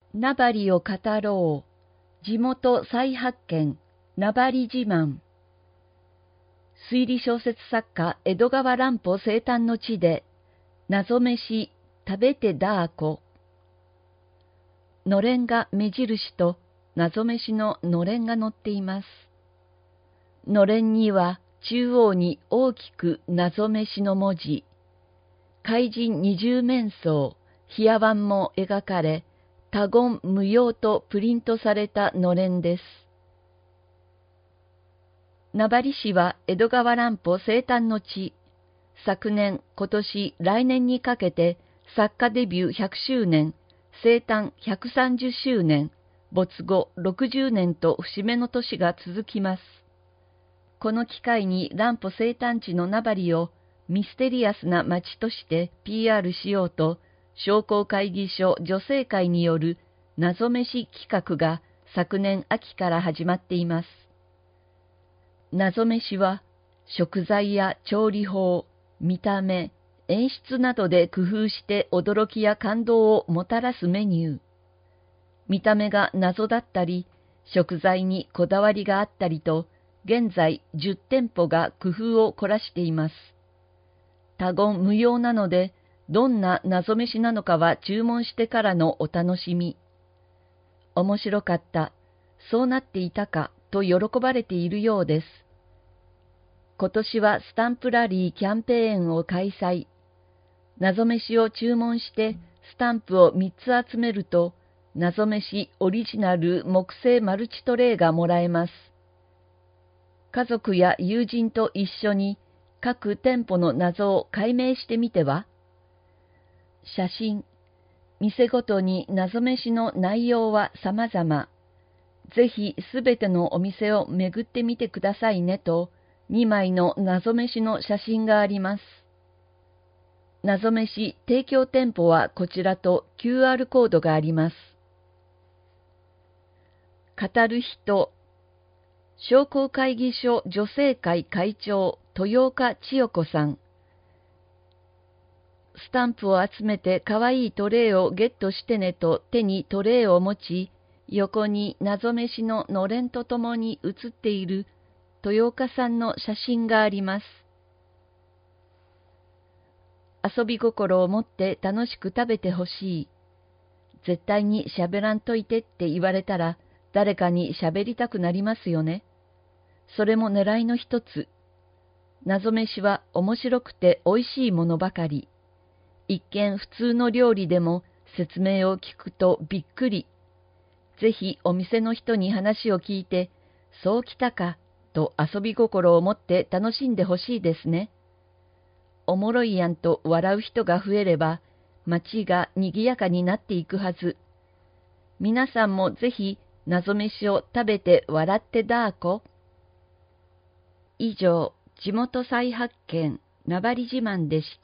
名張を語ろう。地元再発見。名張自慢。推理小説作家江戸川乱歩生誕の地で、謎めし食べてダーコ。のれんが目印と謎めしののれんが載っています。のれんには中央に大きく謎めしの文字、怪人二十面相、冷や版も描かれ、他言無用とプリントされたのれんです。名張市は江戸川乱歩生誕の地。昨年、今年、来年にかけて作家デビュー100周年、生誕130周年、没後60年と節目の年が続きます。この機会に乱歩生誕地の名張をミステリアスな町として PR しようと、商工会議所女性会による謎めし企画が昨年秋から始まっています。謎めしは食材や調理法、見た目、演出などで工夫して驚きや感動をもたらすメニュー。見た目が謎だったり、食材にこだわりがあったりと、現在10店舗が工夫を凝らしています。他言無用なので、どんな謎めしなのかは注文してからのお楽しみ。面白かった、そうなっていたかと喜ばれているようです。今年はスタンプラリーキャンペーンを開催。謎めしを注文してスタンプを3つ集めると、謎めしオリジナル木製マルチトレイがもらえます。家族や友人と一緒に各店舗の謎を解明してみては。写真、店ごとに謎めしの内容は様々。ぜひすべてのお店を巡ってみてくださいねと、2枚の謎めしの写真があります。謎めし提供店舗はこちらと QR コードがあります。語る人、商工会議所女性会会長豊岡千代子さん。スタンプを集めてかわいいトレイをゲットしてねと手にトレイを持ち、横に謎めしののれんとともに写っている豊岡さんの写真があります。遊び心を持って楽しく食べてほしい。絶対に喋らんといてって言われたら誰かに喋りたくなりますよね。それも狙いの一つ。謎めしは面白くて美味しいものばかり。一見普通の料理でも説明を聞くとびっくり。ぜひお店の人に話を聞いて、そうきたかと遊び心を持って楽しんでほしいですね。おもろいやんと笑う人が増えれば、街がにぎやかになっていくはず。皆さんもぜひ謎めしを食べて笑ってだーこ。以上、地元再発見、名張自慢でした。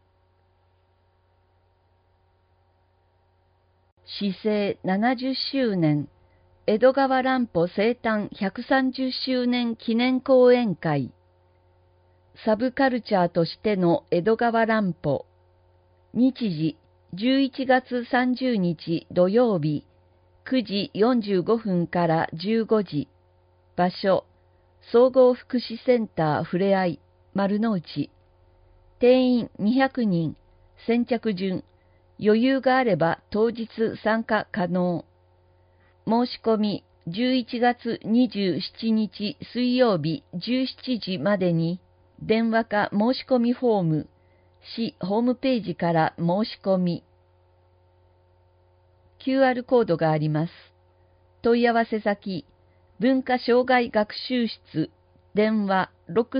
市制70周年、江戸川乱歩生誕130周年記念講演会。サブカルチャーとしての江戸川乱歩。日時、11月30日土曜日、9時45分から15時。場所、総合福祉センターふれあい、丸の内。定員200人、先着順。余裕があれば当日参加可能。申し込み11月27日水曜日17時までに、電話か申し込みフォーム、市ホームページから申し込み。QR コードがあります。問い合わせ先、文化障害学習室、電話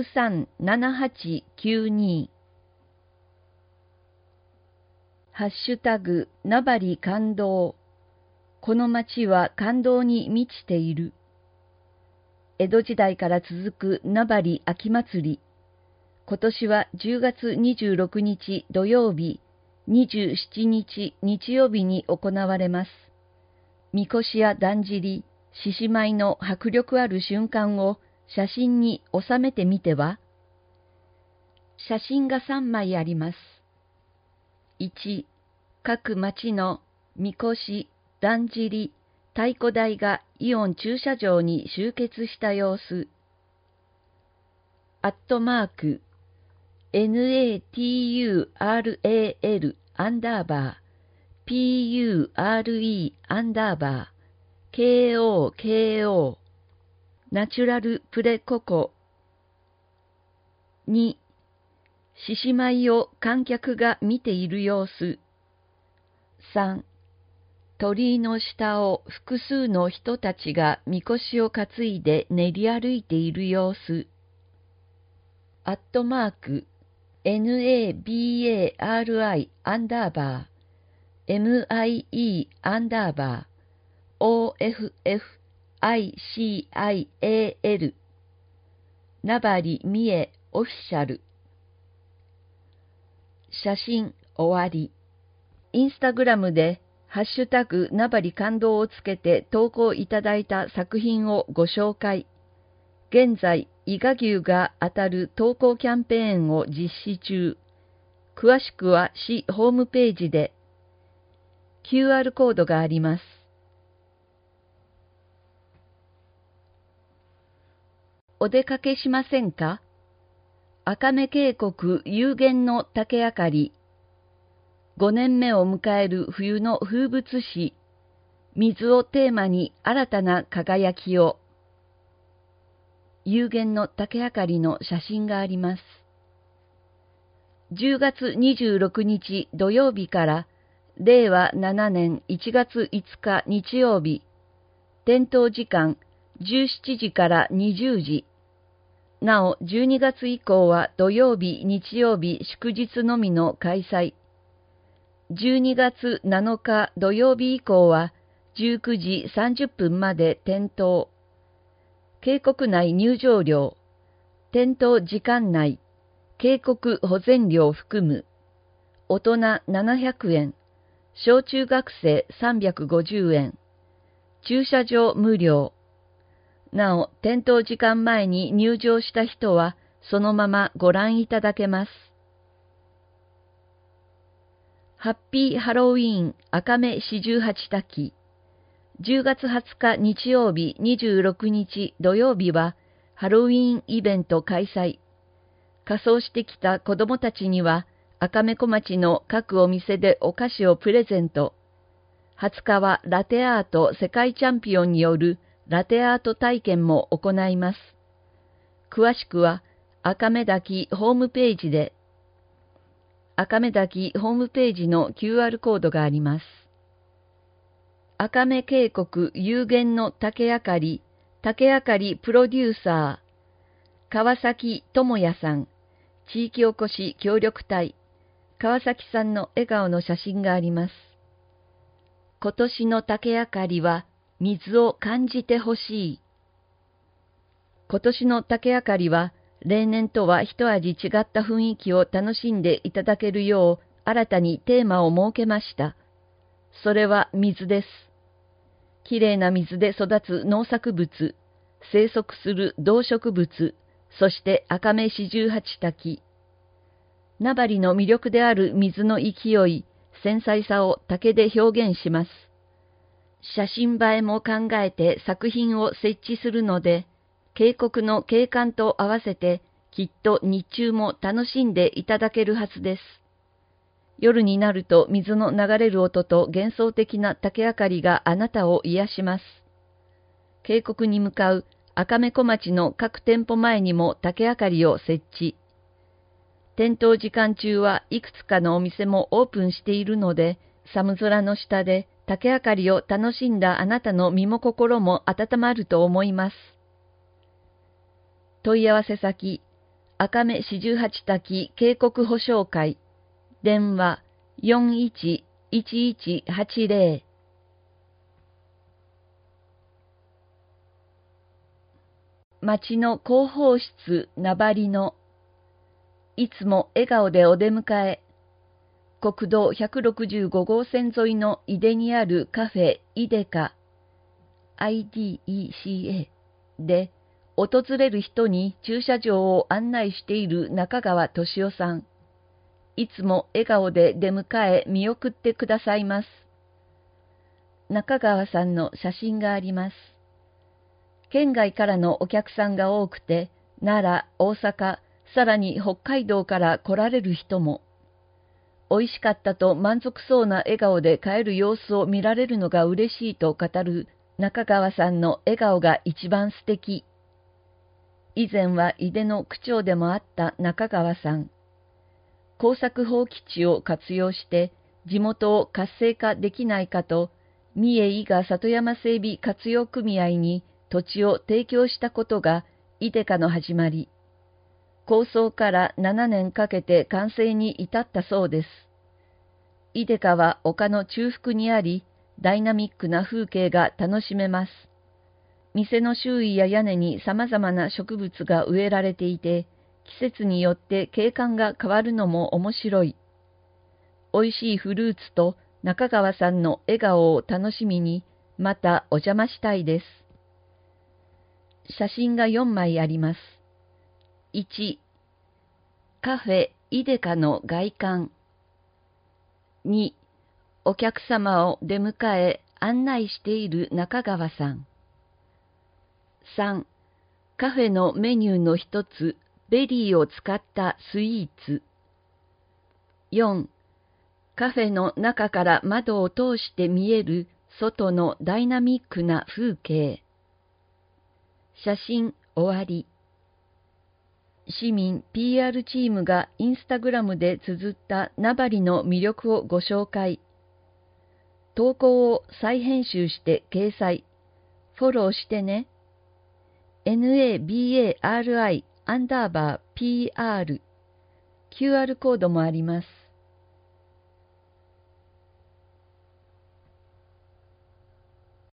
637892。ハッシュタグ、名張感動。この町は感動に満ちている。江戸時代から続く名張秋祭り。今年は10月26日土曜日、27日日曜日に行われます。みこしやだんじり、獅子舞の迫力ある瞬間を写真に収めてみては。写真が3枚あります。1、各町のみこし、 だんじり、太鼓台がイオン駐車場に集結した様子。@NATURAL_PURE_KOKO ナチュラルプレココ。2、獅子舞を観客が見ている様子。3、鳥居の下を複数の人たちがみこしを担いで練り歩いている様子。@NABARI_OFFICIAL 名張美恵オフィシャル。写真終わり。インスタグラムでハッシュタグ名張感動をつけて投稿いただいた作品をご紹介。現在、伊賀牛が当たる投稿キャンペーンを実施中。詳しくは市ホームページで。QR コードがあります。お出かけしませんか？赤目渓谷幽玄の竹あかり。5年目を迎える冬の風物詩。水をテーマに新たな輝きを。幽玄の竹あかりの写真があります。10月26日土曜日から令和7年1月5日日曜日。点灯時間17時から20時。なお、12月以降は土曜日、日曜日、祝日のみの開催。12月7日土曜日以降は19時30分まで点灯。渓谷内入場料、点灯時間内、渓谷保全料含む。大人700円、小中学生350円。駐車場無料。なお、点灯時間前に入場した人は、そのままご覧いただけます。ハッピーハロウィーン赤目四十八滝。10月20日日曜日26日土曜日は、ハロウィーンイベント開催。仮装してきた子どもたちには、赤目小町の各お店でお菓子をプレゼント。20日はラテアート世界チャンピオンによるラテアート体験も行います。詳しくは赤目滝ホームページで。赤目滝ホームページの QR コードがあります。赤目渓谷幽玄の竹あかり、竹あかりプロデューサー、川崎智也さん、地域おこし協力隊、川崎さんの笑顔の写真があります。今年の竹あかりは、水を感じてほしい。今年の竹あかりは、例年とは一味違った雰囲気を楽しんでいただけるよう、新たにテーマを設けました。それは水です。きれいな水で育つ農作物、生息する動植物、そして赤目四十八滝。名張の魅力である水の勢い、繊細さを竹で表現します。写真映えも考えて作品を設置するので、渓谷の景観と合わせてきっと日中も楽しんでいただけるはずです。夜になると水の流れる音と幻想的な竹あかりがあなたを癒します。渓谷に向かう赤目小町の各店舗前にも竹あかりを設置。点灯時間中はいくつかのお店もオープンしているので、寒空の下で竹あかりを楽しんだあなたの身も心も温まると思います。問い合わせ先、赤目四十八滝渓谷保証会、電話411180。町の広報室名張の、いつも笑顔でお出迎え。国道165号線沿いの井出にあるカフェイデカ IDECA で訪れる人に駐車場を案内している中川俊夫さん。いつも笑顔で出迎え見送ってくださいます。 中川さんの写真があります。県外からのお客さんが多くて、奈良、大阪、さらに北海道から来られる人も、美味しかったと満足そうな笑顔で帰る様子を見られるのが嬉しいと語る中川さんの笑顔が一番素敵。以前は井出の区長でもあった中川さん。耕作放棄地を活用して地元を活性化できないかと、三重伊賀里山整備活用組合に土地を提供したことがイデカの始まり。構想から7年かけて完成に至ったそうです。イデカは丘の中腹にあり、ダイナミックな風景が楽しめます。店の周囲や屋根に様々な植物が植えられていて、季節によって景観が変わるのも面白い。美味しいフルーツと中川さんの笑顔を楽しみに、またお邪魔したいです。写真が4枚あります。1、カフェイデカの外観。2、お客様を出迎え案内している中川さん。3、カフェのメニューの一つ、ベリーを使ったスイーツ。4、カフェの中から窓を通して見える外のダイナミックな風景。写真終わり。市民 PR チームがインスタグラムで綴った名張の魅力をご紹介。投稿を再編集して掲載。フォローしてね。NABARI_PR。QR コードもあります。